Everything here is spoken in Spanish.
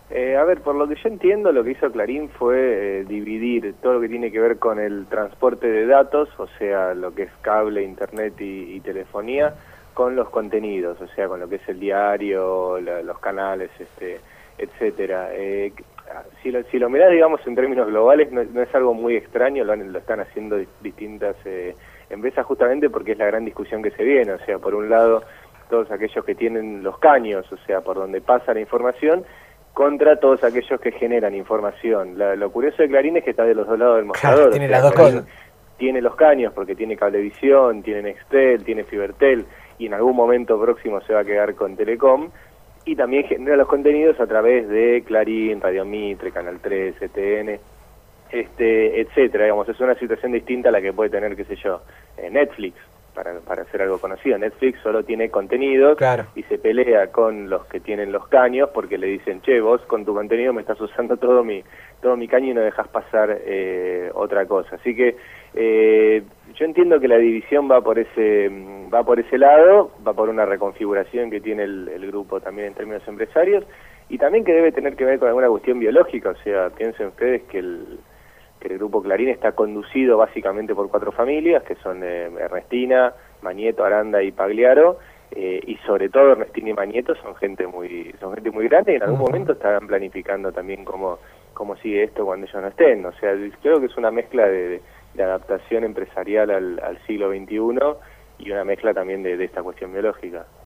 A ver, por lo que yo entiendo, lo que hizo Clarín fue dividir todo lo que tiene que ver con el transporte de datos, o sea, lo que es cable, internet y telefonía, con los contenidos, o sea, con lo que es el diario, los canales, etcétera. Si lo mirás, digamos, en términos globales, no es algo muy extraño, lo están haciendo distintas empresas justamente porque es la gran discusión que se viene, o sea, por un lado, todos aquellos que tienen los caños, o sea, por donde pasa la información, contra todos aquellos que generan información. Lo curioso de Clarín es que está de los dos lados del Claro, mostrador, o tiene las sea, dos Clarín cosas. tiene los caños porque tiene Cablevisión, tiene Nextel, tiene Fibertel, y en algún momento próximo se va a quedar con Telecom, y también genera los contenidos a través de Clarín, Radio Mitre, Canal 3, CTN, etcétera. Digamos, es una situación distinta a la que puede tener, qué sé yo, Netflix, para hacer algo conocido. Netflix solo tiene contenidos Claro. y se pelea con los que tienen los caños porque le dicen, che, vos con tu contenido me estás usando todo mi caño y no dejas pasar otra cosa. Así que yo entiendo que la división va por ese lado, va por una reconfiguración que tiene el grupo también en términos empresarios, y también que debe tener que ver con alguna cuestión biológica. O sea, piensen ustedes que el grupo Clarín está conducido básicamente por 4 familias, que son Ernestina, Mañeto, Aranda y Pagliaro, y sobre todo Ernestina y Mañeto son gente muy grande, y en algún momento estarán planificando también cómo sigue esto cuando ellos no estén. O sea, creo que es una mezcla de adaptación empresarial al siglo XXI y una mezcla también de esta cuestión biológica.